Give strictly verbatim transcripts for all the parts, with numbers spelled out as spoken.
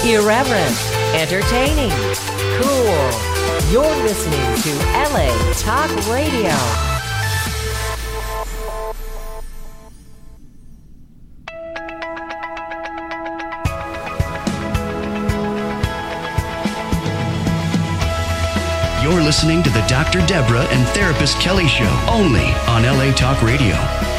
Irreverent, entertaining, cool. You're listening to L A Talk Radio. You're listening to the Doctor Deborah and Therapist Kelly Show, only on L A Talk Radio.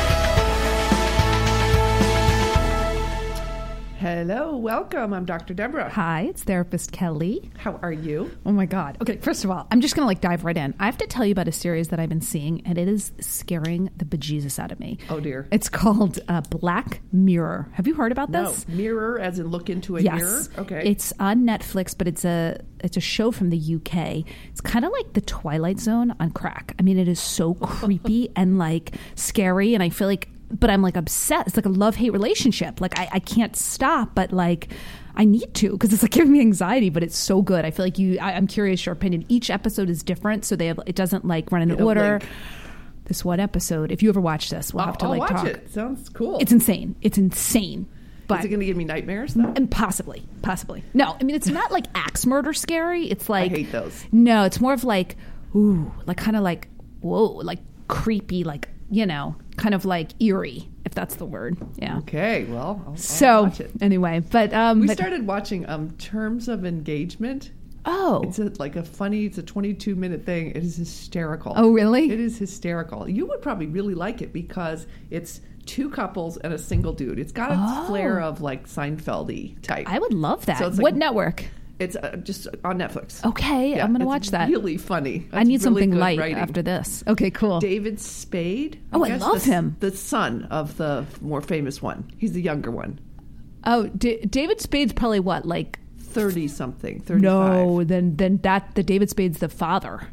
Hello, welcome. I'm Doctor Deborah. Hi, it's Therapist Kelly. How are you? Oh my God. Okay, first of all, I'm just going to like dive right in. I have to tell you about a series that I've been seeing, and it is scaring the bejesus out of me. Oh dear. It's called uh, Black Mirror. Have you heard about this? No, mirror as in look into a yes. mirror? Okay. It's on Netflix, but it's a it's a show from the U K. It's kind of like the Twilight Zone on crack. I mean, it is so creepy and like scary, and I feel like but I'm like obsessed. It's like a love-hate relationship. Like I, I can't stop, but like I need to because it's like giving me anxiety, but it's so good. I feel like you, I, I'm curious your opinion. Each episode is different. So they have, it doesn't like run in order. Link. This one episode, if you ever watch this, we'll I'll, have to I'll like watch talk. It. Sounds cool. It's insane. It's insane. But is it going to give me nightmares though? And possibly, possibly. No, I mean, it's not like axe murder scary. It's like, I hate those. No, it's more of like, ooh, like kind of like, whoa, like creepy, like, you know, kind of like eerie, if that's the word. Yeah. Okay. Well, I'll, I'll so watch it. Anyway, but um, we but, started watching um Terms of Engagement. Oh, it's a, like a funny. It's a twenty-two minute thing. It is hysterical. Oh, really? It is hysterical. You would probably really like it because it's two couples and a single dude. It's got a oh. flair of like Seinfeld-y type. I would love that. So it's what like, network? It's uh, just on Netflix. Okay, yeah, I'm going to watch that. Really funny. That's I need really something light writing. After this. Okay, cool. David Spade. I oh, I love the, him. The son of the more famous one. He's the younger one. Oh, D- David Spade's probably what, like thirty something. thirty-five. No, then then that the David Spade's the father.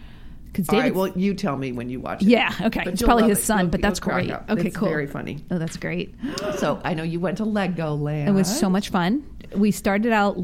All right, well, you tell me when you watch it. Yeah, okay. But it's probably his it. son, you'll, but that's great. Okay, it's cool. Very funny. Oh, that's great. So I know you went to Legoland. It was so much fun. We started out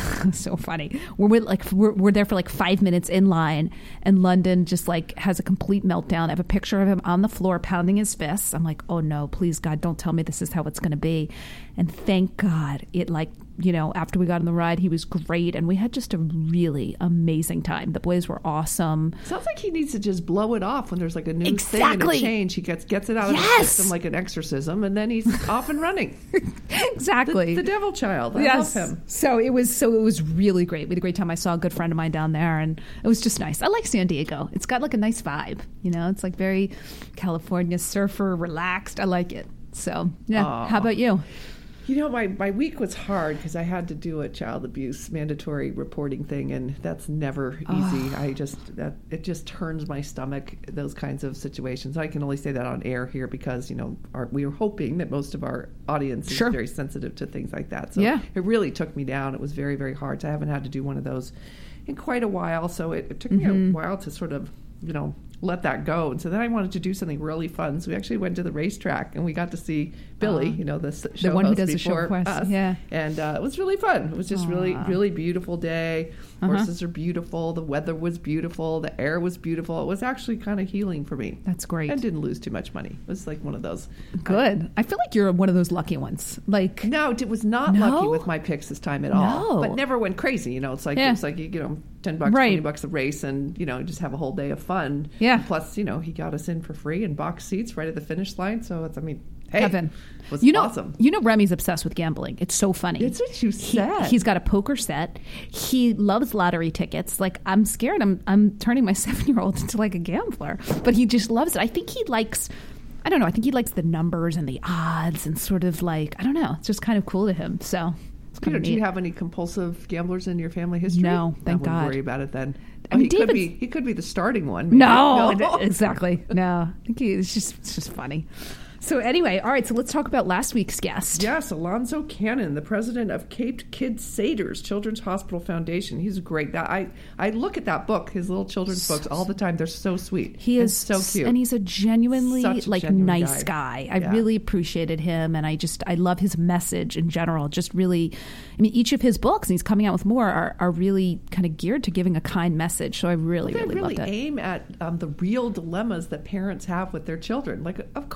so funny. We're with, like we're, we're there for like five minutes in line, and London just like has a complete meltdown. I have a picture of him on the floor pounding his fists. I'm like, oh no, please God, don't tell me this is how it's going to be. And thank God, it like you know after we got on the ride, he was great, and we had just a really amazing time. The boys were awesome. Sounds like he needs to just blow it off when there's like a new exactly. thing and a change. He gets gets it out yes. of the system like an exorcism, and then he's off and running. Exactly, the, the devil child. I yes. love him. So it was so it was really great. We had a great time. I saw a good friend of mine down there, and it was just nice. I like San Diego. It's got like a nice vibe. You know, it's like very California surfer, relaxed. I like it. So yeah. Aww. How about you? You know, my, my week was hard because I had to do a child abuse mandatory reporting thing, and that's never easy. Oh. I just that it just turns my stomach, those kinds of situations. I can only say that on air here because, you know, our, we were hoping that most of our audience sure. is very sensitive to things like that. So yeah. it really took me down. It was very, very hard. So I haven't had to do one of those in quite a while. So it, it took mm-hmm. me a while to sort of, you know, let that go. And so then I wanted to do something really fun. So we actually went to the racetrack and we got to see Billy, uh, you know, the show the one who host does the show before quest. us. Yeah. And uh, it was really fun. It was just Aww. really, really beautiful day. Uh-huh. Horses are beautiful. The weather was beautiful. The air was beautiful. It was actually kind of healing for me. That's great. And didn't lose too much money. It was like one of those. Good. Uh, I feel like you're one of those lucky ones. Like No, it was not no? lucky with my picks this time at all. No. But never went crazy. You know, it's like, yeah. it's like, you know, ten bucks, right. twenty bucks a race and, you know, just have a whole day of fun. Yeah. And plus, you know, he got us in for free and box seats right at the finish line. So it's, I mean, hey, heaven. It was you know, awesome. You know, Remy's obsessed with gambling. It's so funny. That's what you said. He, he's got a poker set. He loves lottery tickets. Like, I'm scared. I'm I'm turning my seven-year-old into like a gambler. But he just loves it. I think he likes, I don't know, I think he likes the numbers and the odds and sort of like, I don't know. It's just kind of cool to him. So it's kind you know, of do you have any compulsive gamblers in your family history? No, thank I God. Don't worry about it then. I mean, he could David's, be he could be the starting one. Maybe. No, no. exactly. No, I think he, it's just it's just funny. So anyway, all right, so let's talk about last week's guest. Yes, Alonzo Cannon, the president of Cape Kid Satyrs Children's Hospital Foundation. He's great. That I, I look at that book, his little children's so, books, all the time. They're so sweet. He is so cute. And he's a genuinely Such a like genuine nice guy. guy. I yeah. really appreciated him, and I just I love his message in general. Just really, I mean, each of his books, and he's coming out with more, are, are really kind of geared to giving a kind message. So I really, well, they really, really loved it. aim at um, the real dilemmas that parents have with their children. Like, of course, children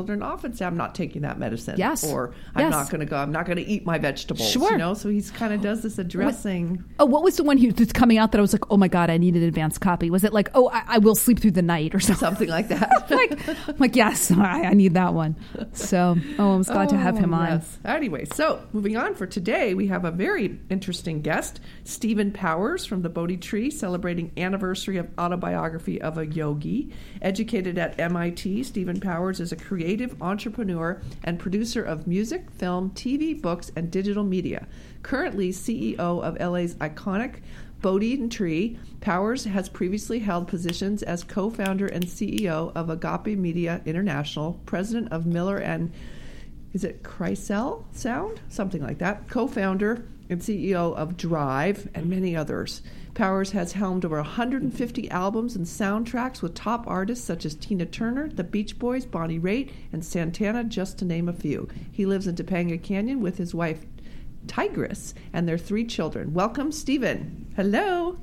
children often say, I'm not taking that medicine. Yes. Or I'm Yes. not going to go, I'm not going to eat my vegetables. Sure. You know, so he's kind of does this addressing. Oh, what was the one he was coming out that I was like, oh my God, I need an advanced copy? Was it like, oh, I, I will sleep through the night or something? Something like that. like, I'm like, yes, I, I need that one. So, oh, I was glad to have him on. Yes. Anyway, so moving on for today, we have a very interesting guest, Stephen Powers from the Bodhi Tree, celebrating anniversary of Autobiography of a Yogi. Educated at M I T, Stephen Powers is a creative entrepreneur and producer of music, film, T V, books, and digital media. Currently C E O of L A's iconic Bodhi Tree, Powers has previously held positions as co-founder and C E O of Agape Media International, president of Miller and is it Chrysler Sound? Something like that. Co-founder and C E O of Drive and many others. Powers has helmed over one hundred fifty albums and soundtracks with top artists such as Tina Turner, The Beach Boys, Bonnie Raitt, and Santana, just to name a few. He lives in Topanga Canyon with his wife, Tigress, and their three children. Welcome, Stephen. Hello.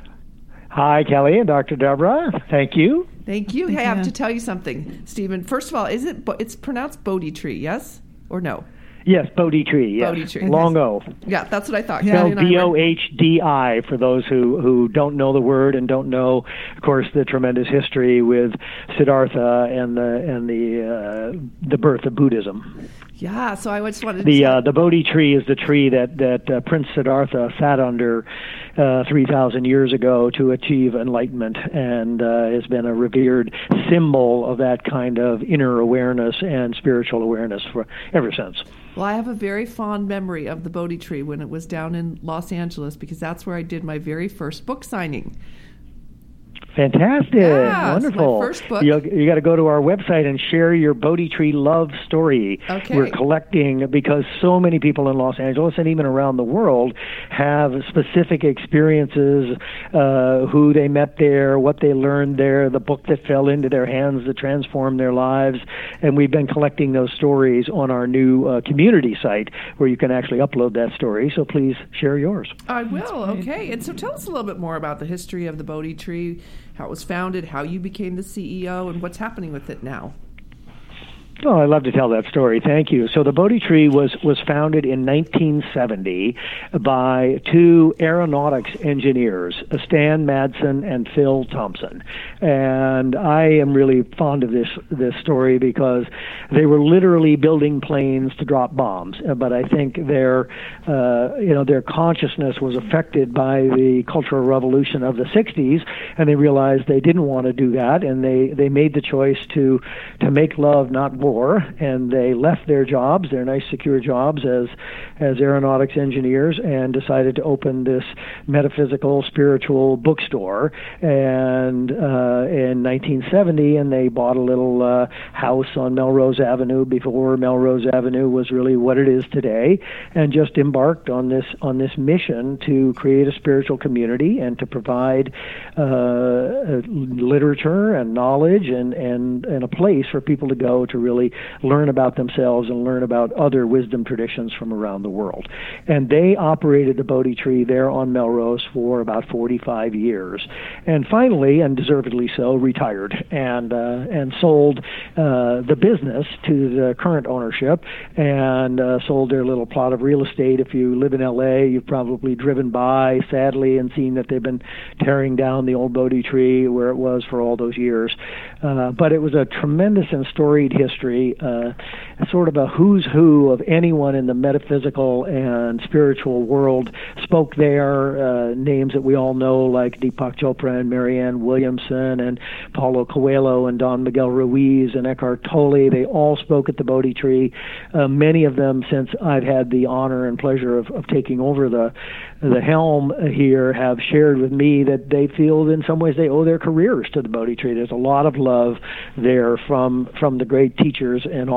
Hi, Kelly and Doctor Deborah. Thank you. Thank you. Hey, I have to tell you something, Stephen. First of all, is it? It's pronounced Bodhi Tree, yes or no? Yes, Bodhi Tree. Yes. Bodhi Tree. Long O. Yeah, that's what I thought. Spelled B O H D I for those who, who don't know the word and don't know, of course, the tremendous history with Siddhartha and the and the uh, the birth of Buddhism. Yeah, so I just wanted to the tell- uh, the Bodhi tree is the tree that that uh, Prince Siddhartha sat under uh, three thousand years ago to achieve enlightenment, and uh, has been a revered symbol of that kind of inner awareness and spiritual awareness for ever since. Well, I have a very fond memory of the Bodhi Tree when it was down in Los Angeles, because that's where I did my very first book signing. Fantastic. Yeah, Wonderful. it's my first book. You, you got to go to our website and share your Bodhi Tree love story. Okay. We're collecting, because so many people in Los Angeles and even around the world have specific experiences, uh, who they met there, what they learned there, the book that fell into their hands that transformed their lives. And we've been collecting those stories on our new uh, community site where you can actually upload that story. So please share yours. I will. Okay. And so tell us a little bit more about the history of the Bodhi Tree, how it was founded, how you became the C E O, and what's happening with it now. Oh, I'd love to tell that story. Thank you. So the Bodhi Tree was, was founded in nineteen seventy by two aeronautics engineers, Stan Madsen and Phil Thompson. And I am really fond of this this story because they were literally building planes to drop bombs. But I think their uh, you know their consciousness was affected by the Cultural Revolution of the sixties, and they realized they didn't want to do that, and they, they made the choice to to make love, not war. And they left their jobs, their nice secure jobs as as aeronautics engineers, and decided to open this metaphysical, spiritual bookstore. And uh, in nineteen seventy, and they bought a little uh, house on Melrose Avenue before Melrose Avenue was really what it is today, and just embarked on this on this mission to create a spiritual community and to provide uh, literature and knowledge and, and, and a place for people to go to really learn about themselves and learn about other wisdom traditions from around the world. And they operated the Bodhi Tree there on Melrose for about forty-five years. And finally, and deservedly so, retired and uh, and sold uh, the business to the current ownership, and uh, sold their little plot of real estate. If you live in L A, you've probably driven by, sadly, and seen that they've been tearing down the old Bodhi Tree where it was for all those years. Uh, but it was a tremendous and storied history. Uh, sort of a who's who of anyone in the metaphysical and spiritual world spoke there. Uh, names that we all know, like Deepak Chopra and Marianne Williamson and Paulo Coelho and Don Miguel Ruiz and Eckhart Tolle. They all spoke at the Bodhi Tree. Uh, many of them, since I've had the honor and pleasure of, of taking over the the helm here, have shared with me that they feel in some ways they owe their careers to the Bodhi Tree. There's a lot of love there from from the great teachers and authors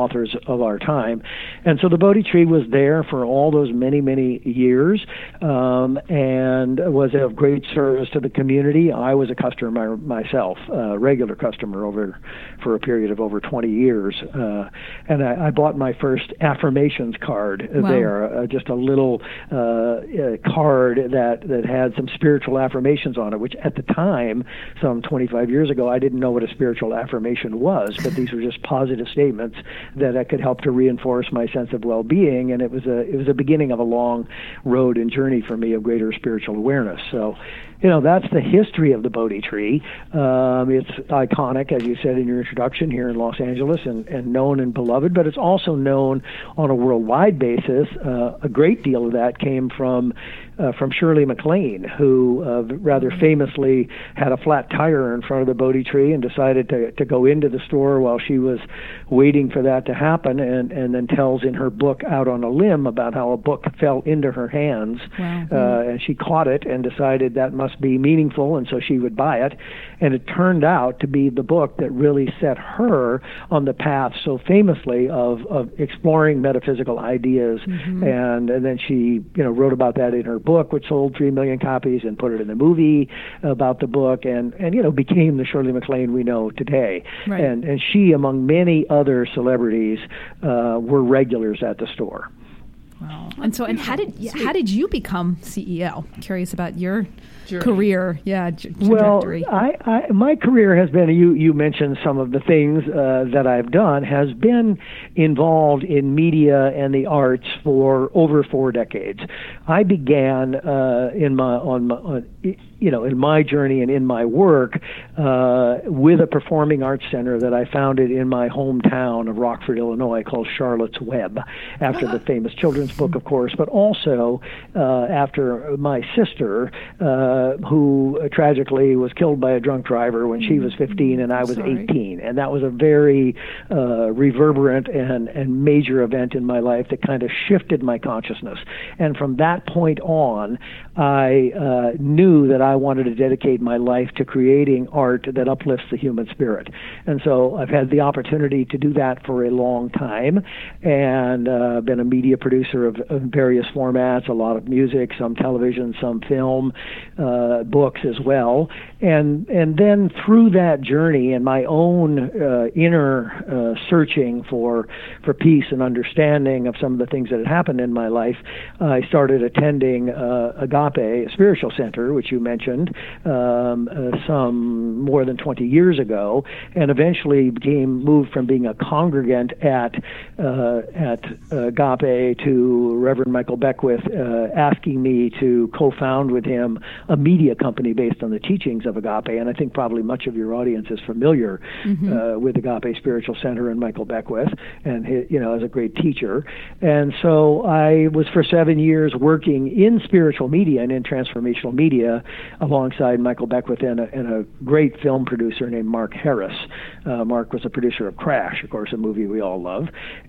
of our time. And so the Bodhi tree was there for all those many, many years, um, and was of great service to the community. I was a customer myself, a regular customer over for a period of over twenty years. Uh, and I, I bought my first affirmations card Wow. there, uh, just a little uh, uh, card that, that had some spiritual affirmations on it, which at the time, some twenty-five years ago, I didn't know what a spiritual affirmation was, but these were just positive statements that I could help to reinforce my sense of well-being, and it was a it was a beginning of a long road and journey for me of greater spiritual awareness. So, you know, that's the history of the Bodhi tree. Um, it's iconic, as you said in your introduction, here in Los Angeles, and, and known and beloved, but it's also known on a worldwide basis. Uh, a great deal of that came from uh, from Shirley MacLaine, who uh, rather famously had a flat tire in front of the Bodhi tree and decided to, to go into the store while she was waiting for that to happen, and, and then tells in her book Out on a Limb about how a book fell into her hands. Wow. Uh, and she caught it and decided that must be meaningful, and so she would buy it. And it turned out to be the book that really set her on the path so famously of, of exploring metaphysical ideas. Mm-hmm. And, and then she, you know, wrote about that in her book, which sold three million copies, and put it in the movie about the book, and, and you know, became the Shirley MacLaine we know today. Right. And, and she, among many other celebrities, uh, were regulars at the store. Wow. And so, and how did how did you become C E O? Curious about your Journey. career, yeah, j- Well, trajectory. I, I, my career has been, you, you mentioned some of the things uh, that I've done, has been involved in media and the arts for over four decades. I began uh, in my, on my, on, you know, in my journey and in my work uh, with a performing arts center that I founded in my hometown of Rockford, Illinois, called Charlotte's Web, after the famous children's book, of course, but also uh, after my sister, uh, who tragically was killed by a drunk driver when she was fifteen and I was Sorry. eighteen. And that was a very uh, reverberant and, and major event in my life that kind of shifted my consciousness. And from that point on, I uh, knew that I wanted to dedicate my life to creating art that uplifts the human spirit. And so I've had the opportunity to do that for a long time, and uh, been a media producer of, of various formats, a lot of music, some television, some film, uh, books as well. And and then through that journey and my own uh, inner uh, searching for for peace and understanding of some of the things that had happened in my life, uh, I started attending uh, Agape Spiritual Center, which you mentioned, um, uh, some more than twenty years ago, and eventually became moved from being a congregant at uh, at Agape to Reverend Michael Beckwith uh, asking me to co-found with him a media company based on the teachings of Agape. And I think probably much of your audience is familiar mm-hmm. uh, with Agape Spiritual Center and Michael Beckwith, and his, you know, as a great teacher. And so I was for seven years working in spiritual media and in transformational media alongside Michael Beckwith and a, and a great film producer named Mark Harris. Uh, Mark was a producer of Crash, of course, a movie we all love.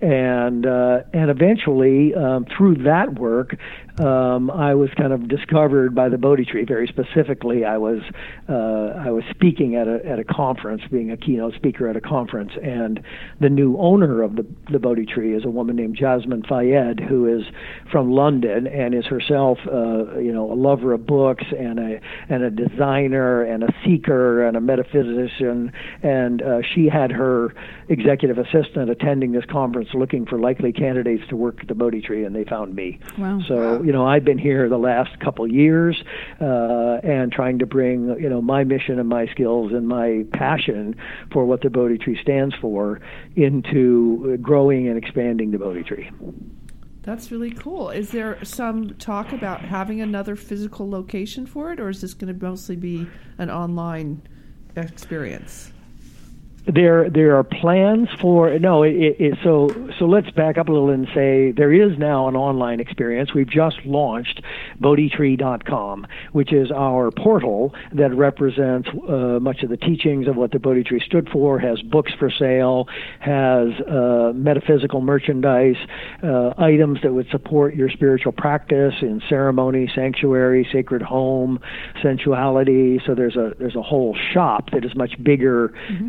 And uh, and eventually, um, through that work, um, I was kind of discovered by the Bodhi tree. Very specifically, I was uh, I was speaking at a at a conference, being a keynote speaker at a conference, and the new owner of the the Bodhi tree is a woman named Jasmine Fayed, who is from London and is herself, uh, you know, a lover of books and a and a designer and a seeker and a metaphysician, and uh, she had her executive assistant attending this conference looking for likely candidates to work at the Bodhi tree, and they found me. Wow. So, you know, I've been here the last couple years uh, and trying to bring, you know, my mission and my skills and my passion for what the Bodhi tree stands for into growing and expanding the Bodhi tree. That's really cool. Is there some talk about having another physical location for it, or is this going to mostly be an online experience? There, there are plans for no. It, it, so, so let's back up a little and say there is now an online experience. We've just launched Bodhi tree dot com, which is our portal that represents uh, much of the teachings of what the Bodhi tree stood for. Has books for sale, has uh, metaphysical merchandise, uh, items that would support your spiritual practice in ceremony, sanctuary, sacred home, sensuality. So there's a there's a whole shop that is much bigger mm-hmm. than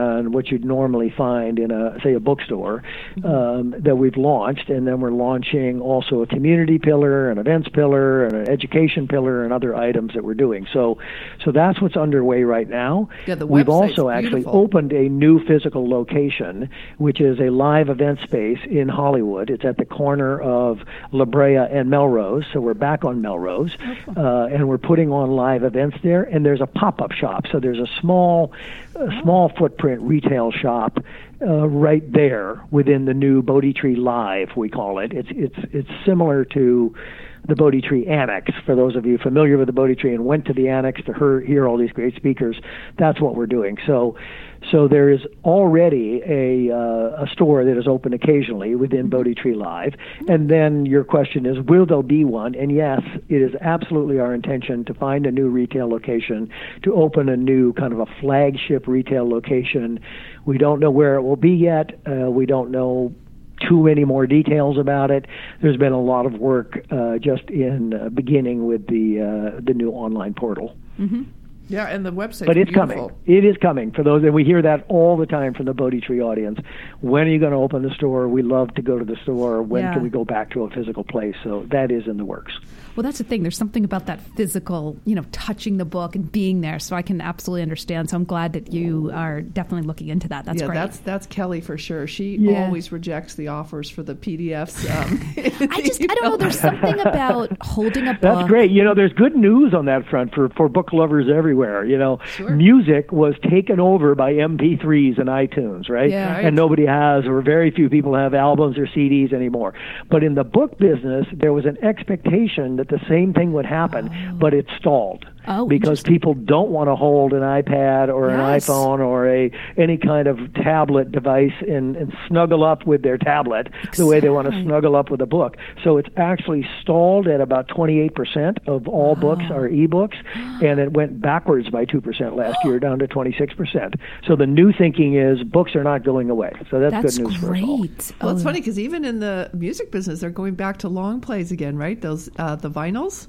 than what you'd normally find in a, say, a bookstore, um, that we've launched. And then we're launching also a community pillar, an events pillar, and an education pillar, and other items that we're doing. So, so that's what's underway right now. Yeah, the We've website's also actually beautiful. opened a new physical location, which is a live event space in Hollywood. It's at the corner of La Brea and Melrose, so we're back on Melrose, uh, and we're putting on live events there. And there's a pop-up shop, so there's a small, a small footprint retail shop uh, right there within the new Bodhi Tree Live, we call it. It's it's it's similar to the Bodhi Tree Annex. For those of you familiar with the Bodhi Tree and went to the Annex to hear, hear all these great speakers, that's what we're doing. So, so there is already a uh, a store that is open occasionally within Bodhi Tree Live. And then your question is, will there be one? And yes, it is absolutely our intention to find a new retail location, to open a new kind of a flagship retail location. We don't know where it will be yet. Uh, we don't know too many more details about it. There's been a lot of work uh, just in uh, beginning with the uh, the new online portal. Mm-hmm. Yeah, and the website. But it's beautiful. coming. It is coming for those, and we hear that all the time from the Bodhi Tree audience. When are you going to open the store? We love to go to the store. When Yeah. can we go back to a physical place? So that is in the works. Well, that's the thing. There's something about that physical, you know, touching the book and being there. So I can absolutely understand. So I'm glad that you are definitely looking into that. That's yeah, great. that's that's Kelly for sure. She Yeah. always rejects the offers for the P D Fs. Um, I just, I don't know. There's something about holding a book. That's great. You know, there's good news on that front for, for book lovers everywhere. You know, Sure. music was taken over by M P threes and iTunes, right? Yeah. Right. And nobody has, or very few people have albums or C Ds anymore. But in the book business, there was an expectation that the same thing would happen, Oh. but it stalled. Oh, because interesting. people don't want to hold an iPad or an Yes. iPhone or a any kind of tablet device and, and snuggle up with their tablet the way they want to Exactly. snuggle up with a book. So it's actually stalled at about twenty-eight percent of all books are ebooks, and it went backwards by two percent last year, down to twenty-six percent. So the new thinking is books are not going away. So that's, That's good news for us all. great. Well, it's Oh, funny because even in the music business, they're going back to long plays again, right? Those uh, the vinyls.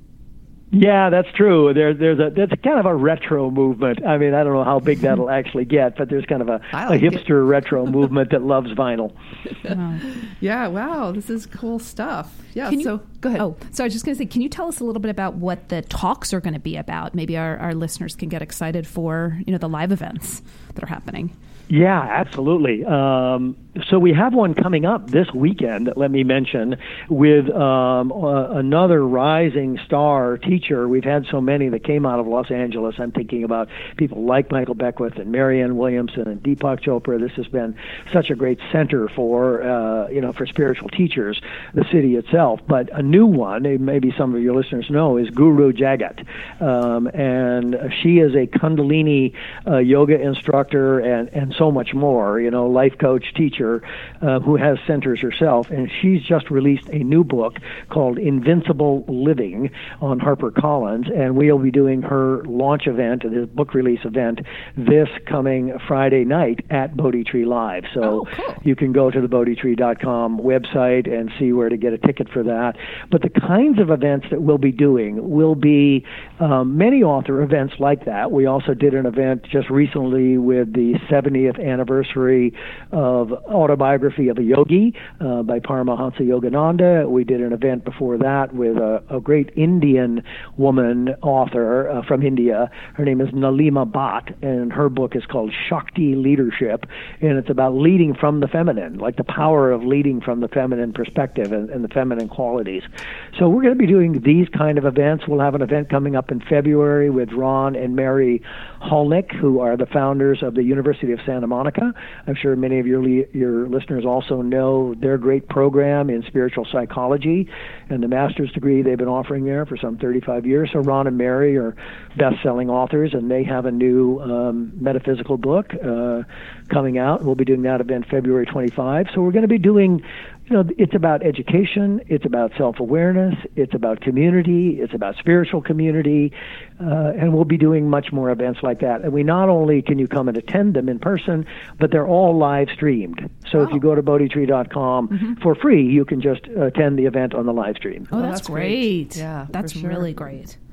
Yeah, that's true. There, there's a that's kind of a retro movement. I mean, I don't know how big that'll actually get, but there's kind of a, I a like it. hipster retro movement that loves vinyl. wow. Yeah, wow, this is cool stuff. Yeah, Can you- so go ahead. Oh, so I was just going to say, can you tell us a little bit about what the talks are going to be about? Maybe our, our listeners can get excited for, you know, the live events that are happening. Yeah, absolutely. Um, so we have one coming up this weekend, let me mention, with um, uh, another rising star teacher. We've had so many that came out of Los Angeles. I'm thinking about people like Michael Beckwith and Marianne Williamson and Deepak Chopra. This has been such a great center for, uh, you know, for spiritual teachers, the city itself. But a new one, maybe some of your listeners know, is Guru Jagat. Um, and she is a Kundalini uh, yoga instructor and, and so much more, you know, life coach, teacher, uh, who has centers herself. And she's just released a new book called Invincible Living on HarperCollins. And we'll be doing her launch event, this book release event, this coming Friday night at Bodhi Tree Live. So Oh, cool. you can go to the bodhi tree dot com website and see where to get a ticket for that. But the kinds of events that we'll be doing will be um, many author events like that. We also did an event just recently with the seventieth anniversary of Autobiography of a Yogi uh, by Paramahansa Yogananda. We did an event before that with a, a great Indian woman author uh, from India. Her name is Nalima Bhatt, and her book is called Shakti Leadership, and it's about leading from the feminine, like the power of leading from the feminine perspective and, and the feminine qualities. So we're going to be doing these kind of events. We'll have an event coming up in February with Ron and Mary Holnick, who are the founders of the University of Santa Monica. I'm sure many of your li- your listeners also know their great program in spiritual psychology and the master's degree they've been offering there for some thirty-five years. So Ron and Mary are best-selling authors, and they have a new um, metaphysical book uh, coming out. We'll be doing that event February twenty-fifth. So we're going to be doing, you know, it's about education, it's about self-awareness, it's about community, it's about spiritual community, uh, and we'll be doing much more events like that. And we not only can you come and attend them in person, but they're all live streamed. So if you go to bodhi tree dot com Mm-hmm. for free, you can just attend the event on the live stream. Oh, Oh, that's, that's great. great. Yeah, That's for sure. really great.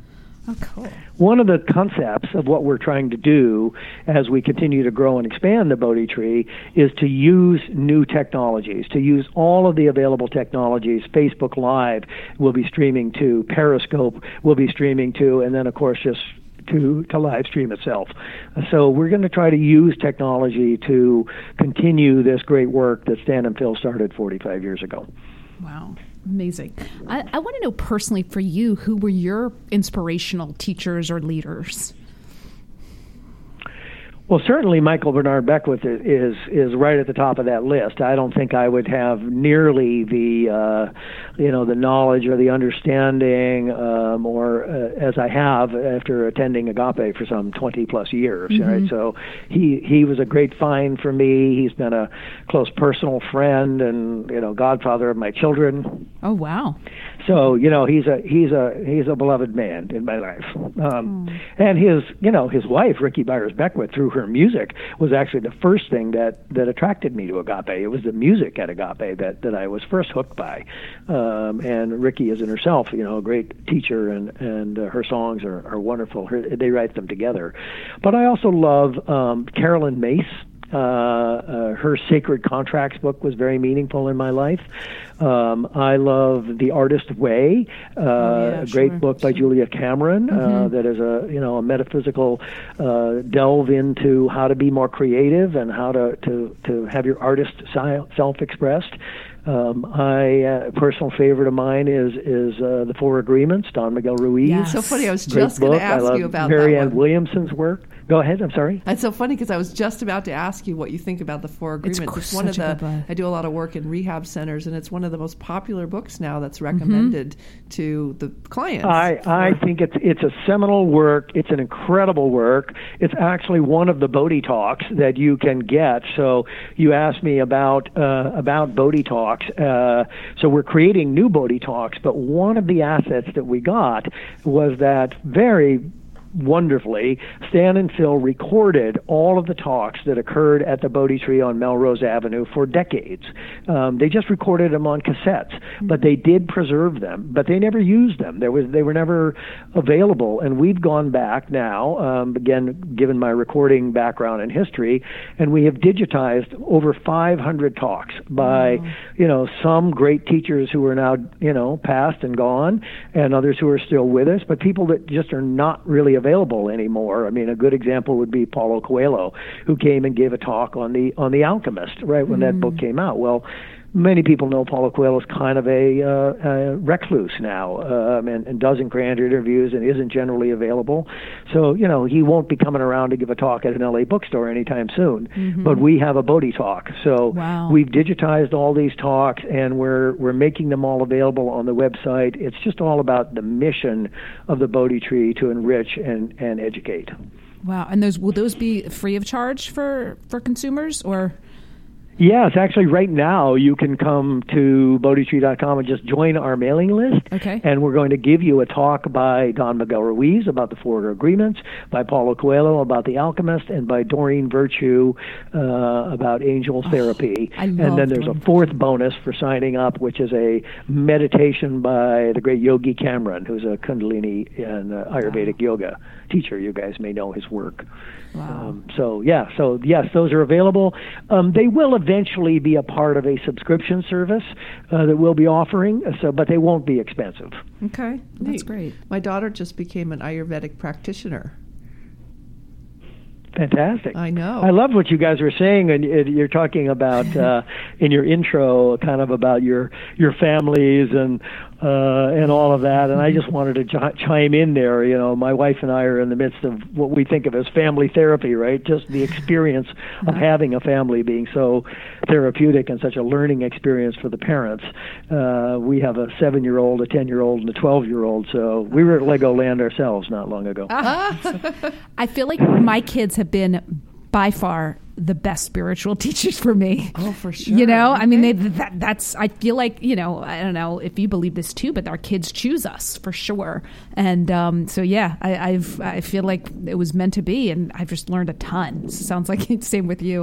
Oh, cool. One of the concepts of what we're trying to do as we continue to grow and expand the Bodhi Tree is to use new technologies, to use all of the available technologies. Facebook Live will be streaming to, Periscope will be streaming to, and then, of course, just to, to live stream itself. So we're going to try to use technology to continue this great work that Stan and Phil started forty-five years ago. Wow. Amazing. I, I want to know personally for you, who were your inspirational teachers or leaders? Well, certainly Michael Bernard Beckwith is is right at the top of that list. I don't think I would have nearly the uh, you know the knowledge or the understanding um, or uh, as I have after attending Agape for some twenty plus years. Mm-hmm. Right, so he he was a great find for me. He's been a close personal friend and you know godfather of my children. Oh wow! So you know he's a he's a he's a beloved man in my life. Um, mm. And his you know his wife Ricky Byers Beckwith, through her music, was actually the first thing that, that attracted me to Agape. It was the music at Agape that, that I was first hooked by. Um, and Ricky is in herself, you know, a great teacher, and, and uh, her songs are, are wonderful. Her, they write them together. But I also love um, Carolyn Mace. Uh, uh, her Sacred Contracts book was very meaningful in my life. Um, I love The Artist Way, uh, oh, yeah, a great sure. book by Julia Cameron mm-hmm. uh, that is a you know a metaphysical uh, delve into how to be more creative and how to to, to have your artist self expressed. Um, I uh, personal favorite of mine is is uh, The Four Agreements, Don Miguel Ruiz. Yeah. So funny. I was great just going to ask I love you about Mary that Ann one. Williamson's work. Go ahead. I'm sorry. It's so funny because I was just about to ask you what you think about The Four Agreements. It's, it's one of the. I do a lot of work in rehab centers, and it's one of the most popular books now that's recommended mm-hmm. to the clients. I, I think it's it's a seminal work. It's an incredible work. It's actually one of the Bodhi Talks that you can get. So you asked me about uh, about Bodhi Talks. Uh, so we're creating new Bodhi Talks, but one of the assets that we got was that very wonderfully, Stan and Phil recorded all of the talks that occurred at the Bodhi Tree on Melrose Avenue for decades. Um, they just recorded them on cassettes, mm-hmm. but they did preserve them, but they never used them. There was they were never available, and we've gone back now, um, again, given my recording background and history, and we have digitized over five hundred talks by, oh. you know, some great teachers who are now, you know, past and gone, and others who are still with us, but people that just are not really available available anymore. I mean, a good example would be Paulo Coelho, who came and gave a talk on the on the Alchemist, right when mm. that book came out. Well, many people know Paulo Coelho is kind of a, uh, a recluse now, um, and, and doesn't grant interviews and isn't generally available. So, you know, he won't be coming around to give a talk at an L A bookstore anytime soon. Mm-hmm. But we have a Bodhi Talk. So wow. we've digitized all these talks, and we're we're making them all available on the website. It's just all about the mission of the Bodhi Tree to enrich and, and educate. Wow. And those will those be free of charge for, for consumers, or... Yes, actually right now you can come to bodhi tree dot com and just join our mailing list. Okay. And we're going to give you a talk by Don Miguel Ruiz about the Four Agreements, by Paulo Coelho about the Alchemist, and by Doreen Virtue uh, about angel oh, therapy. I love and then there's Doreen a fourth bonus for signing up, which is a meditation by the great Yogi Cameron, who's a Kundalini and uh, Ayurvedic wow. yoga teacher. You guys may know his work. Wow. Um, so, yeah, so yes, those are available. Um, they will eventually be a part of a subscription service uh, that we'll be offering, so but they won't be expensive. Okay. That's Neat. great. My daughter just became an Ayurvedic practitioner. Fantastic. I know. I love what you guys were saying, and you're talking about uh, in your intro, kind of about your your families and uh, and all of that. And I just wanted to ch- chime in there. You know, my wife and I are in the midst of what we think of as family therapy, right? Just the experience of having a family being so therapeutic and such a learning experience for the parents. Uh, we have a seven-year-old, a ten-year-old, and a twelve-year-old. So we were at Legoland ourselves not long ago. I feel like my kids have been by far the best spiritual teachers for me. Oh, for sure. You know, okay. I mean, they, that, that's, I feel like, you know, I don't know if you believe this too, but our kids choose us for sure. And um, so, yeah, I, I've, I feel like it was meant to be, and I've just learned a ton. So sounds like it's same with you.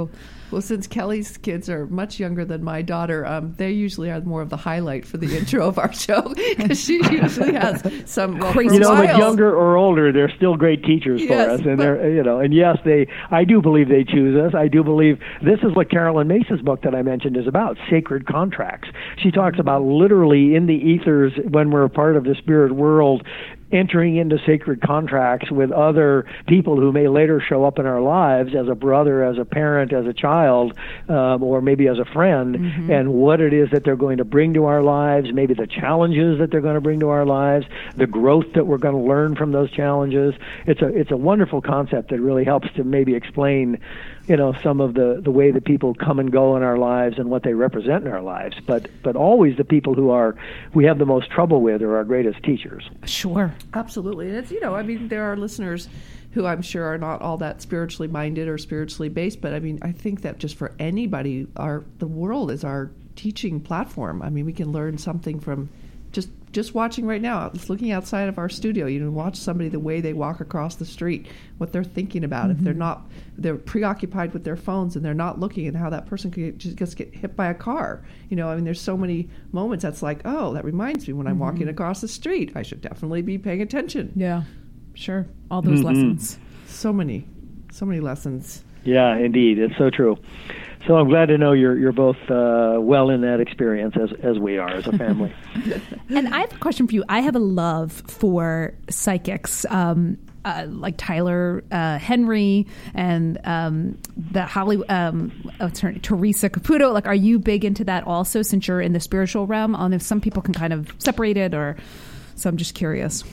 Well, since Kelly's kids are much younger than my daughter, um, they usually are more of the highlight for the intro of our show because she usually has some well, You know, but younger or older, they're still great teachers for yes, us, and they're you know, and yes, they. I do believe they choose us. I do believe this is what Carolyn Mace's book that I mentioned is about: sacred contracts. She talks about literally in the ethers when we're a part of the spirit world, entering into sacred contracts with other people who may later show up in our lives as a brother, as a parent, as a child, um, or maybe as a friend, mm-hmm. and what it is that they're going to bring to our lives, maybe the challenges that they're going to bring to our lives, the growth that we're going to learn from those challenges. It's a it's a wonderful concept that really helps to maybe explain, you know, some of the, the way that people come and go in our lives and what they represent in our lives. But but always the people who are we have the most trouble with are our greatest teachers. Sure. Absolutely. And it's, you know, I mean, there are listeners who I'm sure are not all that spiritually minded or spiritually based, but I mean, I think that just for anybody, our the world is our teaching platform. I mean, we can learn something from just just watching right now, just looking outside of our studio. You know, watch somebody, the way they walk across the street, what they're thinking about. Mm-hmm. If they're not, they're preoccupied with their phones and they're not looking at how that person could just, just get hit by a car. You know, I mean, there's so many moments that's like, oh, that reminds me when I'm mm-hmm. walking across the street, I should definitely be paying attention. Yeah, sure. All those mm-hmm. lessons. So many, so many lessons. Yeah, indeed. It's so true. So I'm glad to know you're you're both uh, well in that experience as as we are as a family. And I have a question for you. I have a love for psychics, um, uh, like Tyler uh, Henry and um, the Holly, um, oh, sorry, Teresa Caputo. Like, are you big into that also? Since you're in the spiritual realm, on if some people can kind of separate it, or so I'm just curious.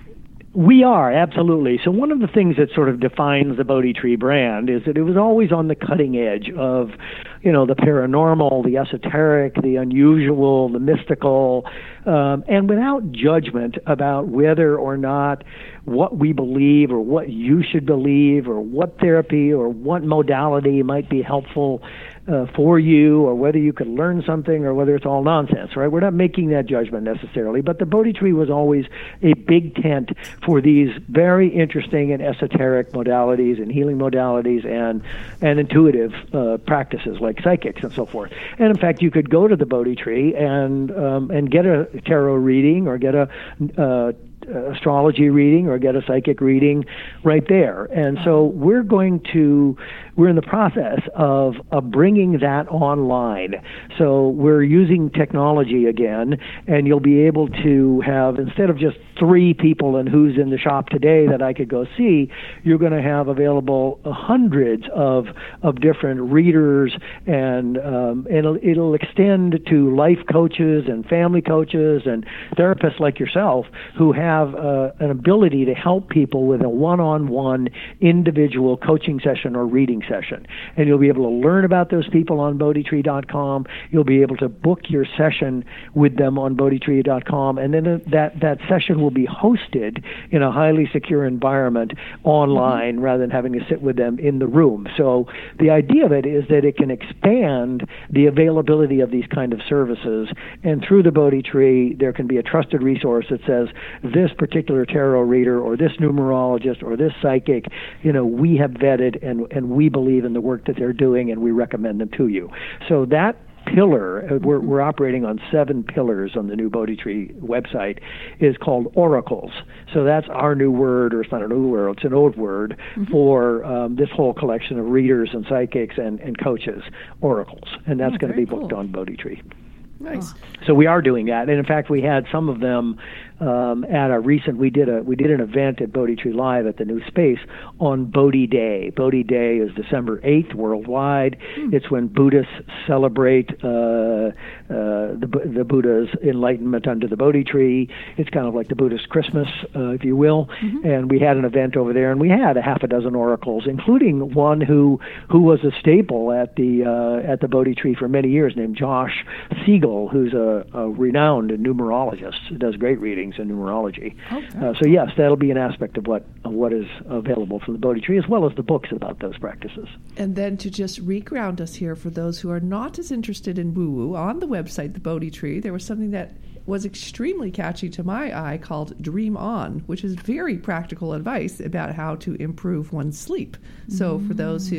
We are, absolutely. So one of the things that sort of defines the Bodhi Tree brand is that it was always on the cutting edge of, you know, the paranormal, the esoteric, the unusual, the mystical, um, and without judgment about whether or not what we believe or what you should believe or what therapy or what modality might be helpful Uh, for you, or whether you could learn something, or whether it's all nonsense, right? We're not making that judgment necessarily, but the Bodhi Tree was always a big tent for these very interesting and esoteric modalities and healing modalities and and intuitive uh, practices like psychics and so forth. And in fact, you could go to the Bodhi Tree and um, and get a tarot reading or get a uh, astrology reading or get a psychic reading right there. And so we're going to, we're in the process of, of bringing that online. So we're using technology again, and you'll be able to have, instead of just three people and who's in the shop today that I could go see, you're going to have available hundreds of of different readers, and um, it'll, it'll extend to life coaches and family coaches and therapists like yourself who have Uh, an ability to help people with a one-on-one individual coaching session or reading session. And you'll be able to learn about those people on bodhi tree dot com. You'll be able to book your session with them on bodhi tree dot com, and then that, that session will be hosted in a highly secure environment online mm-hmm. rather than having to sit with them in the room. So the idea of it is that it can expand the availability of these kind of services, and through the Bodhi Tree, there can be a trusted resource that says, this particular tarot reader or this numerologist or this psychic, you know, we have vetted and, and we believe in the work that they're doing, and we recommend them to you. So that pillar, we're, we're operating on seven pillars on the new Bodhi Tree website, is called oracles. So that's our new word, or it's not a new word, it's an old word mm-hmm. for um, this whole collection of readers and psychics and, and coaches, oracles. And that's oh, going to be booked cool. on Bodhi Tree. Nice. So we are doing that, and in fact, we had some of them um, at a recent. We did a we did an event at Bodhi Tree Live at the new space on Bodhi Day. Bodhi Day is December eighth worldwide. Mm. It's when Buddhists celebrate uh, uh, the the Buddha's enlightenment under the Bodhi Tree. It's kind of like the Buddhist Christmas, uh, if you will. Mm-hmm. And we had an event over there, and we had a half a dozen oracles, including one who who was a staple at the uh, at the Bodhi Tree for many years, named Josh Siegel, who's a, a renowned numerologist, who does great readings in numerology. Okay. Uh, so yes, that'll be an aspect of what of what is available from the Bodhi Tree, as well as the books about those practices. And then to just reground us here, for those who are not as interested in woo-woo, on the website, the Bodhi Tree, there was something that was extremely catchy to my eye called Dream On, which is very practical advice about how to improve one's sleep. So mm. for those who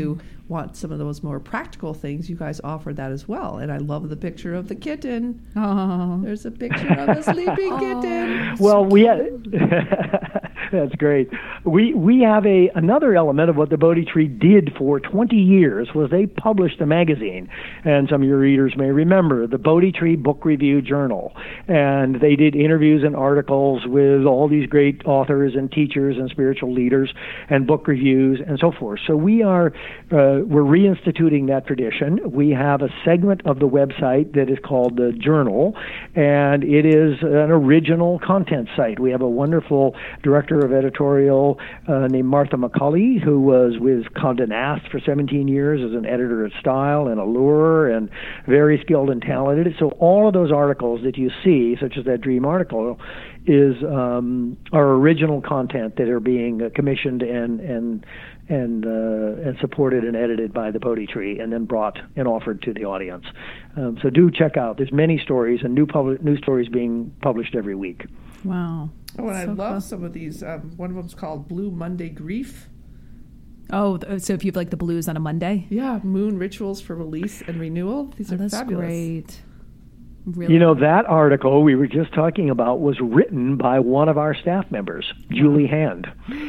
want some of those more practical things, you guys offer that as well. And I love the picture of the kitten. Oh. There's a picture of a sleeping kitten. Well, we had, that's great. We we have a another element of what the Bodhi Tree did for twenty years was they published a magazine, and some of your readers may remember the Bodhi Tree Book Review Journal, and they did interviews and articles with all these great authors and teachers and spiritual leaders and book reviews and so forth. So we are uh, we're reinstituting that tradition. We have a segment of the website that is called the Journal, and it is an original content site. We have a wonderful director of editorial uh, named Martha McCulley, who was with Condé Nast for seventeen years as an editor at Style and Allure, and very skilled and talented. So all of those articles that you see, such as that Dream article, is um, our original content that are being uh, commissioned and and and uh, and supported and edited by the Bodhi Tree, and then brought and offered to the audience. Um, so do check out. There's many stories and new public new stories being published every week. Wow. Oh, and I So love cool. some of these. Um, one of them's called Blue Monday Grief. Oh, th- so if you have like the blues on a Monday? Yeah, Moon Rituals for Release and Renewal. These Oh, are that's fabulous. great. Really? You know, that article we were just talking about was written by one of our staff members, Julie Hand.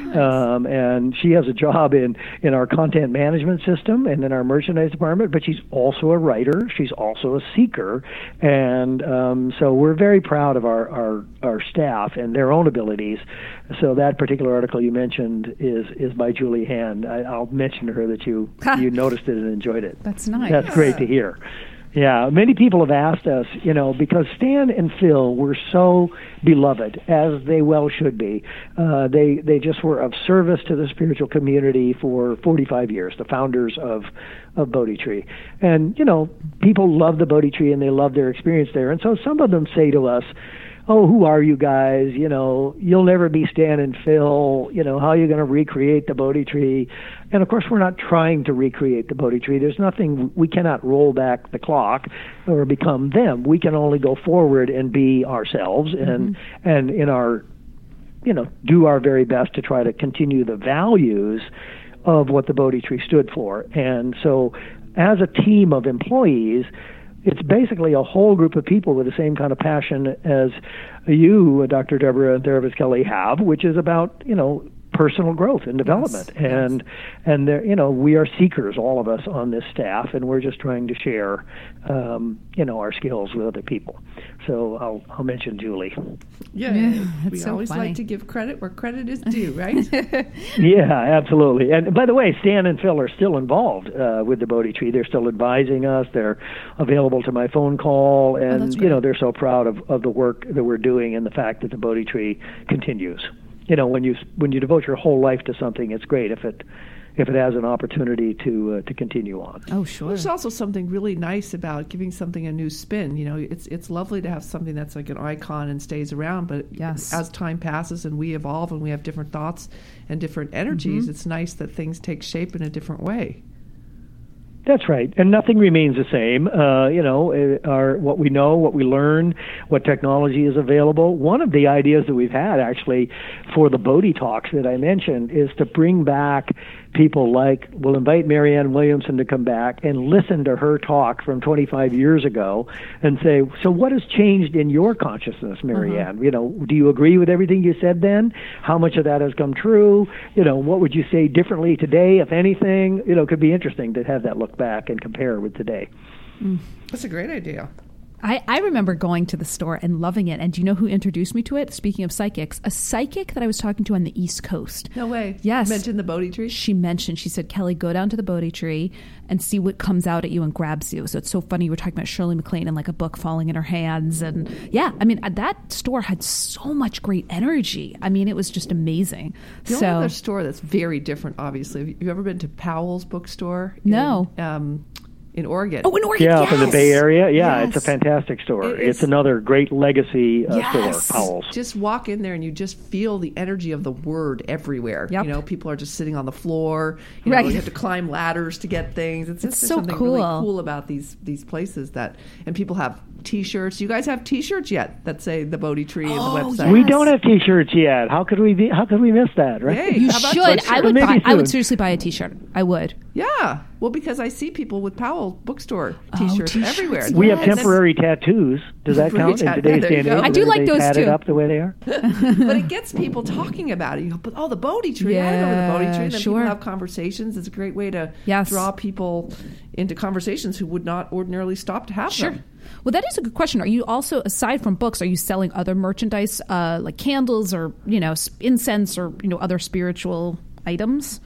Um, and she has a job in, in our content management system and in our merchandise department, but she's also a writer. She's also a seeker. And um, so we're very proud of our, our, our staff and their own abilities. So that particular article you mentioned is, is by Julie Hand. I, I'll mention to her that you, you noticed it and enjoyed it. That's nice. That's great to hear. Yeah, many people have asked us, you know, because Stan and Phil were so beloved, as they well should be. Uh, they they just were of service to the spiritual community for forty-five years, the founders of, of Bodhi Tree. And, you know, people love the Bodhi Tree and they love their experience there. And so some of them say to us, oh, who are you guys? You know, you'll never be Stan and Phil. You know, how are you going to recreate the Bodhi Tree? And, of course, we're not trying to recreate the Bodhi Tree. There's nothing, we cannot roll back the clock or become them. We can only go forward and be ourselves and, mm-hmm. and in our, you know, do our very best to try to continue the values of what the Bodhi Tree stood for. And so as a team of employees, it's basically a whole group of people with the same kind of passion as you, Doctor Deborah and Therapist Kelly, have, which is about, you know, personal growth and development. Yes, and yes. and there, you know, we are seekers, all of us on this staff, and we're just trying to share, um, you know, our skills with other people. So I'll I'll mention Julie. Yeah, Yeah, we that's so always funny. like to give credit where credit is due, right? Yeah, absolutely. And by the way, Stan and Phil are still involved uh, with the Bodhi Tree. They're still advising us. They're available to my phone call, and that's you know, great. they're so proud of, of the work that we're doing and the fact that the Bodhi Tree continues. You know, when you when you devote your whole life to something, it's great if it if it has an opportunity to uh, to continue on. Oh, sure. There's also something really nice about giving something a new spin. You know, it's it's lovely to have something that's like an icon and stays around, but Yes. as time passes and we evolve and we have different thoughts and different energies, Mm-hmm. it's nice that things take shape in a different way. That's right, and nothing remains the same. Uh, you know, uh, our what we know, what we learn, what technology is available. One of the ideas that we've had actually for the Bodhi Talks that I mentioned is to bring back people like, we'll invite Marianne Williamson to come back and listen to her talk from twenty-five years ago and say, so what has changed in your consciousness, Marianne? Uh-huh. You know, do you agree with everything you said then? How much of that has come true? You know, what would you say differently today, if anything? You know, it could be interesting to have that look back and compare with today. That's a great idea. I, I remember going to the store and loving it. And do you know who introduced me to it? Speaking of psychics, a psychic that I was talking to on the East Coast. No way. Yes. Mention the Bodhi Tree? She mentioned, she said, Kelly, go down to the Bodhi Tree and see what comes out at you and grabs you. So it's so funny. You were talking about Shirley MacLaine and like a book falling in her hands. And yeah, I mean, that store had so much great energy. I mean, it was just amazing. The so only other store that's very different, obviously. Have you ever been to Powell's bookstore? in, No. Um, in Oregon. Oh, in Oregon, Yeah, yes. up in the Bay Area. Yeah, Yes. it's a fantastic store. It it's is- another great legacy uh, Yes. store, Powell's. Just walk in there and you just feel the energy of the word everywhere. Yep. You know, people are just sitting on the floor. You Right. know, you have to climb ladders to get things. It's, It's just so there's something really cool. cool about these these places that, and people have T-shirts. You guys have T-shirts yet that say the Bodhi Tree Oh, and the website? yes. We don't have T-shirts yet. How could we be? How could we miss that? Right? Hey, You how about should. t-shirts? I would Maybe buy, I would soon. seriously buy a T-shirt. I would. Yeah. Well, because I see people with Powell bookstore Oh, T-shirts, t-shirts, everywhere. We have Yes. temporary tattoos. Does that Temporary count in tat- today's there day you and go. age? I do whether like they those tatted too. up the way they are? But it gets people talking about it. You go, but oh, the Bodhi tree. I remember the Bodhi Yeah, tree. And then sure. people have conversations. It's a great way to Yes. draw people into conversations who would not ordinarily stop to have Sure. them. Well, that is a good question. Are you also, aside from books, are you selling other merchandise, uh, like candles or, you know, s- incense or, you know, other spiritual items?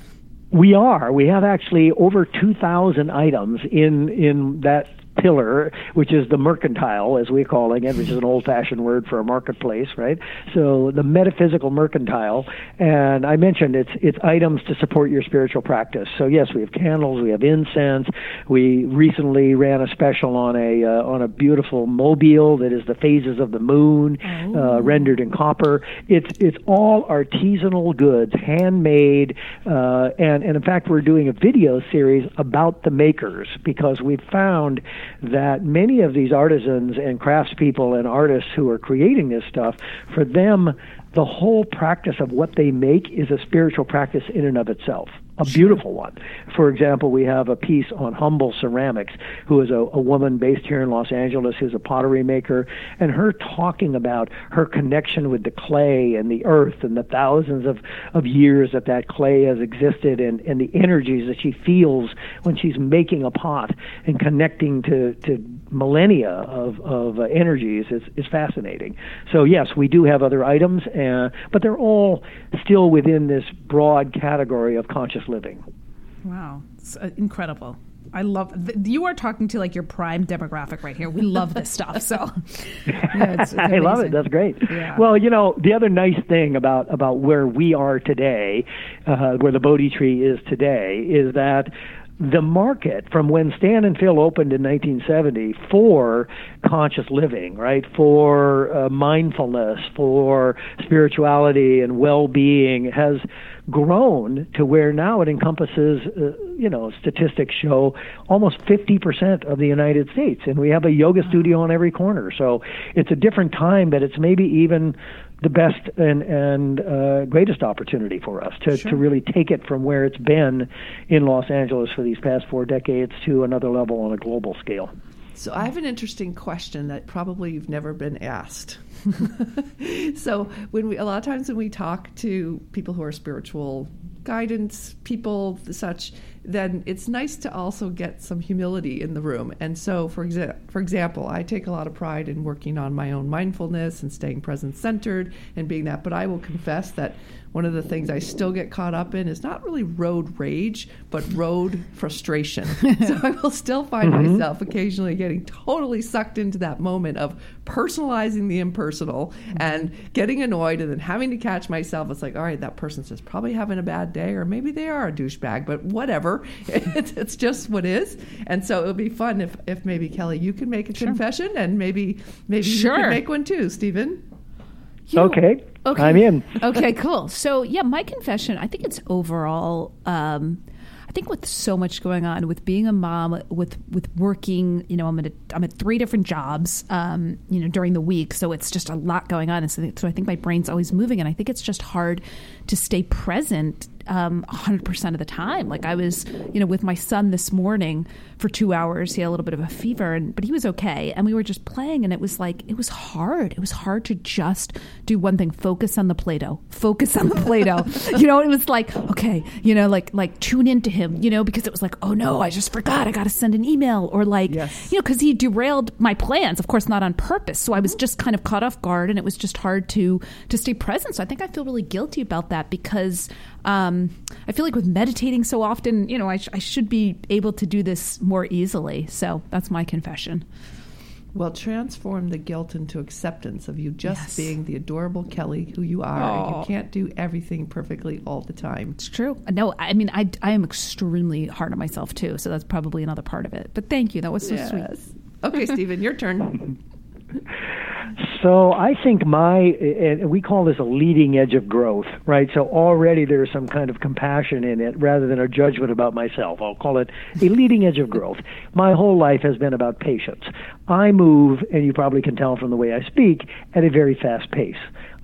We are. We have actually over two thousand items in in that pillar, which is the mercantile, as we're calling it, which is an old-fashioned word for a marketplace, right? So the metaphysical mercantile, and I mentioned it's it's items to support your spiritual practice. So yes, we have candles, we have incense. We recently ran a special on a uh, on a beautiful mobile that is the phases of the moon, uh, rendered in copper. It's it's all artisanal goods, handmade, uh, and and in fact we're doing a video series about the makers because we've found that many of these artisans and craftspeople and artists who are creating this stuff, for them, the whole practice of what they make is a spiritual practice in and of itself, a beautiful one. For example, we have a piece on Humble Ceramics, who is a, a woman based here in Los Angeles who's a pottery maker, and her talking about her connection with the clay and the earth and the thousands of, of years that that clay has existed, and, and the energies that she feels when she's making a pot and connecting to, to millennia of, of uh, energies is, is fascinating. So yes, we do have other items, uh, but they're all still within this broad category of conscious living. Wow, it's uh, incredible. I love th- you are talking to like your prime demographic right here. We love this stuff. So yeah, it's, it's I love it. amazing. That's great. Yeah. Well, you know, the other nice thing about, about where we are today, uh, where the Bodhi tree is today, is that the market from when Stan and Phil opened in nineteen seventy for conscious living, right, for uh, mindfulness, for spirituality and well-being has grown to where now it encompasses, uh, you know, statistics show almost fifty percent of the United States. And we have a yoga studio on every corner. So it's a different time, but it's maybe even the best and, and uh, greatest opportunity for us to, Sure. to really take it from where it's been in Los Angeles for these past four decades to another level on a global scale. So I have an interesting question that probably you've never been asked. So when we, a lot of times when we talk to people who are spiritual guidance people, such, then it's nice to also get some humility in the room. And so, for exa- for example, I take a lot of pride in working on my own mindfulness and staying present-centered and being that. But I will confess that one of the things I still get caught up in is not really road rage, but road frustration. So I will still find Mm-hmm. myself occasionally getting totally sucked into that moment of personalizing the impersonal and getting annoyed and then having to catch myself. It's like, all right, that person's just probably having a bad day, or maybe they are a douchebag, but whatever. It's, it's just what is. And so it would be fun if, if maybe, Kelly, you could make a confession, and maybe maybe you Sure. could make one too, Stephen. You- Okay. Okay. I'm in. Okay, cool. So yeah, my confession, I think it's overall, um, I think with so much going on, with being a mom, with with working, you know, I'm at a, I'm at three different jobs, um, you know, during the week, so it's just a lot going on, and so, so I think my brain's always moving, and I think it's just hard to stay present um, one hundred percent of the time. Like I was, you know, with my son this morning for two hours. He had a little bit of a fever, and but he was okay, and we were just playing, and it was like it was hard. It was hard to just do one thing: focus on the Play-Doh, focus on the Play-Doh. You know, it was like okay, you know, like like tune into him, you know, because it was like, oh no, I just forgot, I got to send an email, or like, Yes. you know, because he derailed my plans, of course, not on purpose. So I was just kind of caught off guard, and it was just hard to to stay present. So I think I feel really guilty about that because um, I feel like with meditating so often, you know, I, sh- I should be able to do this more easily. So that's my confession. Well, transform the guilt into acceptance of you just Yes. being the adorable Kelly who you are. And Aw. you can't do everything perfectly all the time. It's true. No, I mean, I, I am extremely hard on myself too. So that's probably another part of it. But thank you. That was so sweet. Yes. Okay, Stephen, your turn. So I think my, and we call this a leading edge of growth, right? So already there's some kind of compassion in it rather than a judgment about myself. I'll call it a leading edge of growth. My whole life has been about patience. I move, and you probably can tell from the way I speak, at a very fast pace.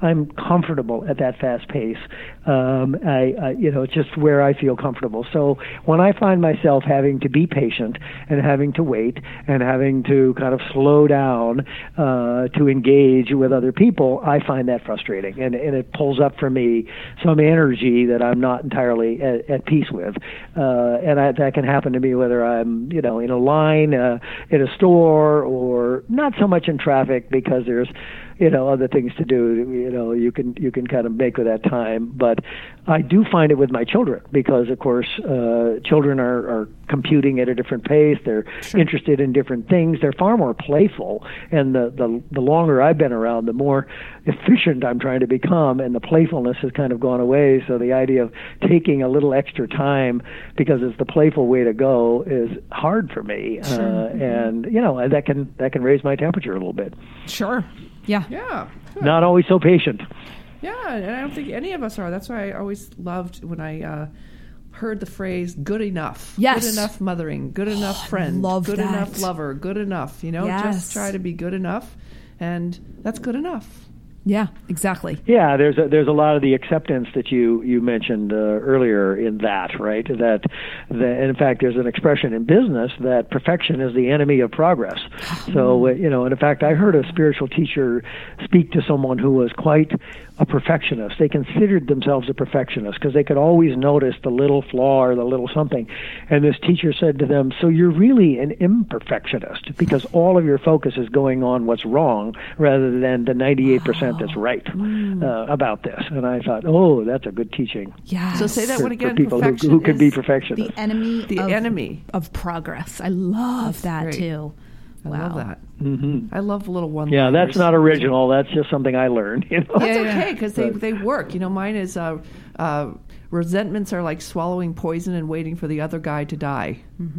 I'm comfortable at that fast pace. Um, I, I, you know, it's just where I feel comfortable. So when I find myself having to be patient and having to wait and having to kind of slow down uh, to engage with other people, I find that frustrating, and, and it pulls up for me some energy that I'm not entirely at, at peace with. Uh, and I, that can happen to me whether I'm, you know, in a line uh, in a store or not so much in traffic because there's, you know, other things to do. You know, you can you can kind of make with that time. But I do find it with my children because, of course, uh, children are, are computing at a different pace. They're sure. interested in different things. They're far more playful. And the, the the longer I've been around, the more efficient I'm trying to become, and the playfulness has kind of gone away. So the idea of taking a little extra time because it's the playful way to go is hard for me. Sure. Uh, mm-hmm. And you know that can that can raise my temperature a little bit. Sure. Yeah. Yeah. Good. Not always so patient. Yeah, and I don't think any of us are. That's why I always loved when I uh, heard the phrase "good enough." Yes. Good enough mothering. Good enough friend. Love good that. enough lover. Good enough. You know, Yes. just try to be good enough, and that's good enough. Yeah, exactly. Yeah, there's a, there's a lot of the acceptance that you you mentioned uh, earlier in that, right? That, that, in fact, there's an expression in business that perfection is the enemy of progress. So, uh, you know, and in fact, I heard a spiritual teacher speak to someone who was quite a perfectionist. They considered themselves a perfectionist because they could always notice the little flaw or the little something. And this teacher said to them, so you're really an imperfectionist because all of your focus is going on what's wrong rather than the ninety-eight percent that's right Mm. uh, about this. And I thought, oh, that's a good teaching. Yeah. So say that For, one again. for people who, Perfection who could be is perfectionists. The enemy. the of, enemy. of progress. I love that great. too. I Wow. love that. Mm-hmm. I love little one. Yeah, that's not original. That's just something I learned. You know? That's Yeah, yeah. okay because they, But- they work. You know, mine is uh, uh, resentments are like swallowing poison and waiting for the other guy to die.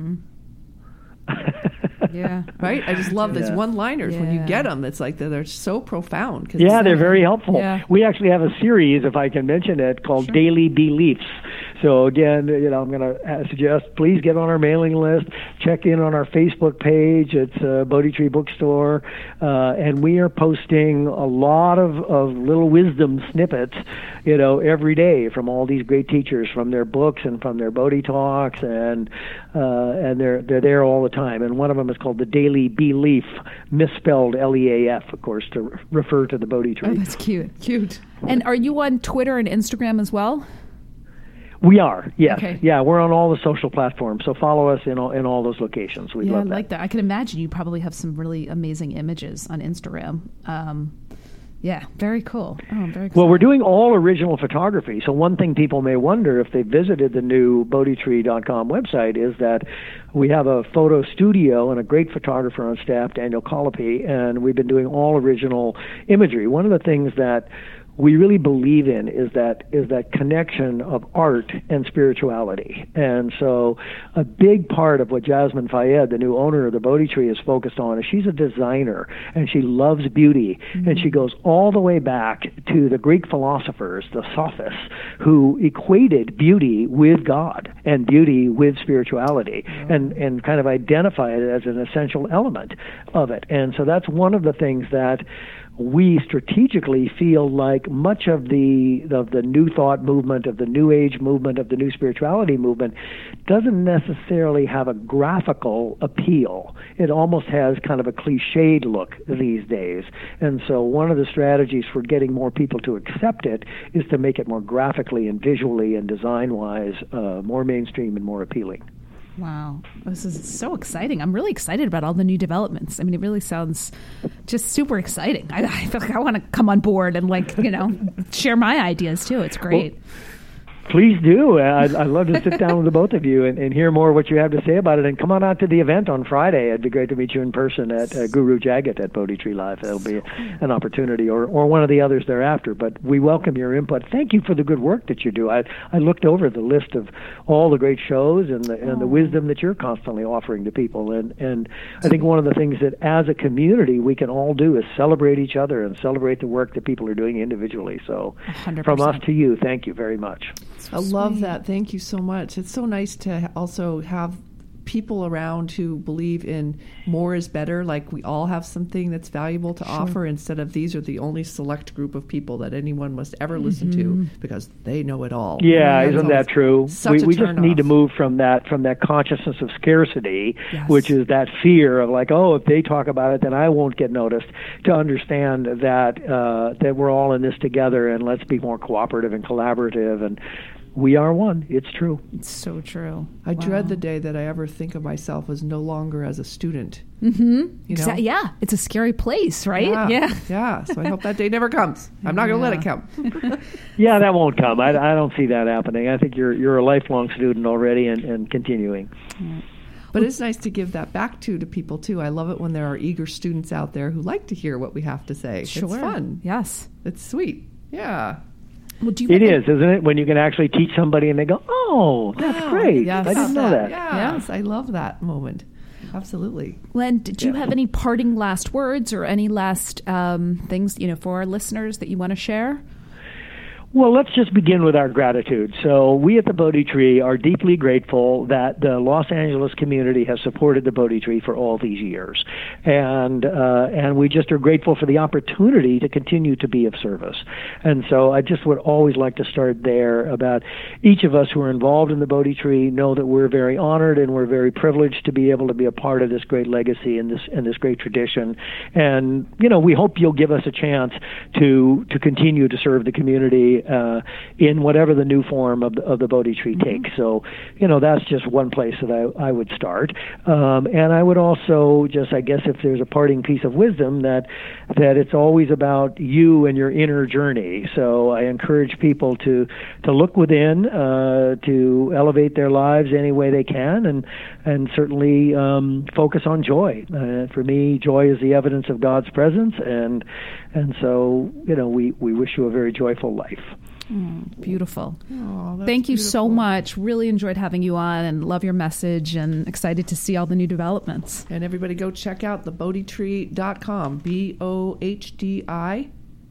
Yeah. Right? I just love these Yeah. one-liners. When you Yeah. get them, it's like they're, they're so profound. 'cause Yeah, it's they're like- very helpful. Yeah. We actually have a series, if I can mention it, called Daily Beliefs. So again, you know, I'm going to suggest please get on our mailing list, check in on our Facebook page. It's uh, Bodhi Tree Bookstore, uh, and we are posting a lot of, of little wisdom snippets, you know, every day from all these great teachers, from their books and from their Bodhi talks, and uh, and they're they're there all the time. And one of them is called the Daily Belief, misspelled L E A F, of course, to re- refer to the Bodhi tree. Oh, that's cute. Cute. And are you on Twitter and Instagram as well? We are, yes. Okay. Yeah, we're on all the social platforms, so follow us in all, in all those locations. We'd Yeah, I love that. like that. I can imagine you probably have some really amazing images on Instagram. Um, yeah, very cool. Oh, I'm very excited. Well, we're doing all original photography, so one thing people may wonder if they visited the new bodhi tree dot com website is that we have a photo studio and a great photographer on staff, Daniel Colopy, and we've been doing all original imagery. One of the things that we really believe in is that is that connection of art and spirituality. And so a big part of what Jasmine Fayed, the new owner of the Bodhi Tree, is focused on is she's a designer and she loves beauty. Mm-hmm. And she goes all the way back to the Greek philosophers, the sophists, who equated beauty with God and beauty with spirituality mm-hmm. and, and kind of identified it as an essential element of it. And so that's one of the things that we strategically feel like much of the of the new thought movement, of the new age movement, of the new spirituality movement doesn't necessarily have a graphical appeal. It almost has kind of a cliched look these days. And so one of the strategies for getting more people to accept it is to make it more graphically and visually and design-wise uh, more mainstream and more appealing. Wow, this is so exciting. I'm really excited about all the new developments. I mean, it really sounds just super exciting. I, I feel like I want to come on board and, like, you know, share my ideas too. It's great. Well, please do. I'd, I'd love to sit down with the both of you and, and hear more what you have to say about it. And come on out to the event on Friday. It'd be great to meet you in person at uh, Guru Jagat at Bodhi Tree Live. That'll be an opportunity, or, or one of the others thereafter. But we welcome your input. Thank you for the good work that you do. I, I looked over the list of all the great shows and the, and the wisdom that you're constantly offering to people. And, and I think one of the things that as a community we can all do is celebrate each other and celebrate the work that people are doing individually. So one hundred from percent. us to you, thank you very much. I love that. Thank you so much. It's so nice to also have people around who believe in more is better, like we all have something that's valuable to sure. offer, instead of these are the only select group of people that anyone must ever listen mm-hmm. to because they know it all. Yeah, I mean, isn't that true? We, we just need off. to move from that from that consciousness of scarcity, yes. which is that fear of like, oh, if they talk about it, then I won't get noticed, to understand that uh, that we're all in this together, and let's be more cooperative and collaborative, and we are one. It's true. It's so true. I wow. dread the day that I ever think of myself as no longer as a student. Mm-hmm. You know? Exa- yeah, it's a scary place, right? Yeah. Yeah. yeah. So I hope that day never comes. I'm not going to yeah. let it come. Yeah, that won't come. I, I don't see that happening. I think you're you're a lifelong student already and, and continuing. Yeah. But it's nice to give that back to to people, too. I love it when there are eager students out there who like to hear what we have to say. Sure. It's fun. Yes. It's sweet. Yeah. Well, do you it is, isn't it? When you can actually teach somebody and they go, oh, that's wow. great. Yes. I didn't know that. Yeah. Yes, I love that moment. Absolutely. Len, did you Yeah. have any parting last words or any last um, things, you know, for our listeners that you want to share? Well, let's just begin with our gratitude. So we at the Bodhi Tree are deeply grateful that the Los Angeles community has supported the Bodhi Tree for all these years. And uh, and we just are grateful for the opportunity to continue to be of service. And so I just would always like to start there about each of us who are involved in the Bodhi Tree know that we're very honored and we're very privileged to be able to be a part of this great legacy and this and this great tradition. And, you know, we hope you'll give us a chance to to continue to serve the community Uh, in whatever the new form of the, of the Bodhi Tree Mm-hmm. takes. So, you know, that's just one place that I, I would start. Um, and I would also just, I guess, if there's a parting piece of wisdom, that that it's always about you and your inner journey. So I encourage people to to look within, uh, to elevate their lives any way they can, and and certainly um, focus on joy. Uh, for me, joy is the evidence of God's presence, and and so, you know, we, we wish you a very joyful life. Mm, beautiful. Oh, that's Thank you beautiful. so much. Really enjoyed having you on and love your message and excited to see all the new developments. And everybody go check out the bodhi tree dot com. B O H D I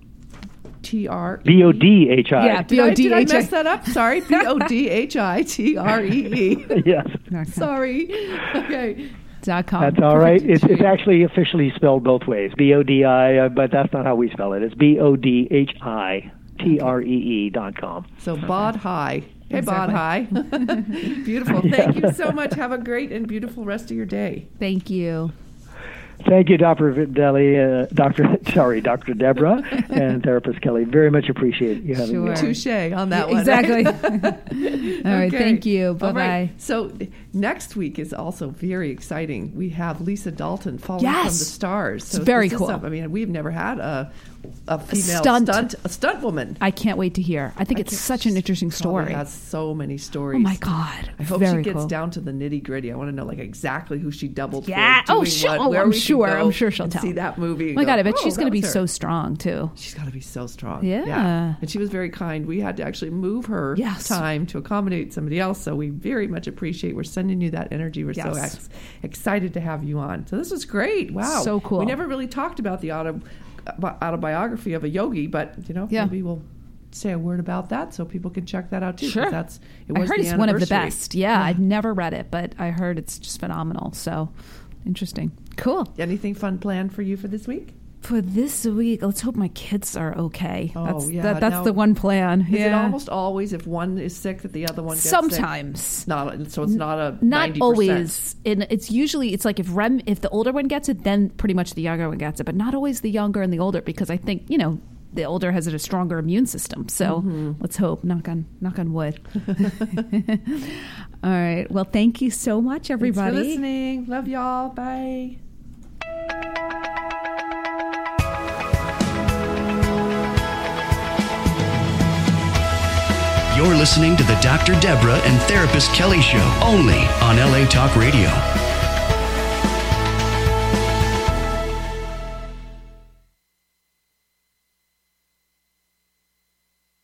T R E. B O D H I. Yeah, Did I, did I B O D H I. mess that up? Sorry. B O D H I T R E E. Yes. Sorry. Okay. Dot com. That's all right. Perfect. It's, it's actually officially spelled both ways. B O D I, uh, but that's not how we spell it. It's B O D H I T R E E dot com. So Bod High. Hey, Exactly. Bod High. Beautiful. Thank you so much. Have a great and beautiful rest of your day. Thank you. Thank you, Doctor Vidali, uh, Doctor Sorry, Doctor Deborah, and Therapist Kelly. Very much appreciate you having me. Sure. on. Touche on that one. Exactly. Right? All right. Okay. Thank you. All Bye-bye. right. So next week is also very exciting. We have Lisa Dalton falling Yes. from the stars. So It's very this is cool. some- I mean, we've never had a a female stunt. stunt, a stunt woman. I can't wait to hear. I think I it's can't- such an interesting Probably story. has so many stories. Oh my God. I hope Very she gets cool. down to the nitty gritty. I want to know like exactly who she doubled Yeah. for. Oh, doing sure. what, Oh, where I'm we can sure. go I'm sure she'll and tell. see that movie. Oh and my go, God, I bet "Oh, she's that going to was be her." so strong too. She's got to be so strong. Yeah. And she was very kind. We had to actually move her Yes. time to accommodate somebody else. So we very much appreciate. We're sending you that energy. We're so Yes. ex- excited to have you on. So this was great. Wow. So cool. We never really talked about the auto, uh, autobiography of a yogi, but you know, Yeah. maybe we'll say a word about that so people can check that out too. 'cause Sure. That's it I was heard the it's one of the anniversary. best. Yeah, I've never read it, but I heard it's just phenomenal. So interesting. Cool. Anything fun planned for you for this week? For this week, let's hope my kids are okay. Oh, that's yeah. that, that's Now, the one plan. Is yeah. it almost always if one is sick that the other one gets sick? Sometimes. It's not, so it's not a Not ninety percent. always. And it's usually it's like if Rem if the older one gets it, then pretty much the younger one gets it. But not always the younger and the older, because I think, you know, the older has a stronger immune system. So Mm-hmm. let's hope. Knock on knock on wood. All right. Well, thank you so much, Thanks everybody. for listening. Love y'all. Bye. You're listening to the Doctor Deborah and Therapist Kelly Show, only on L A Talk Radio.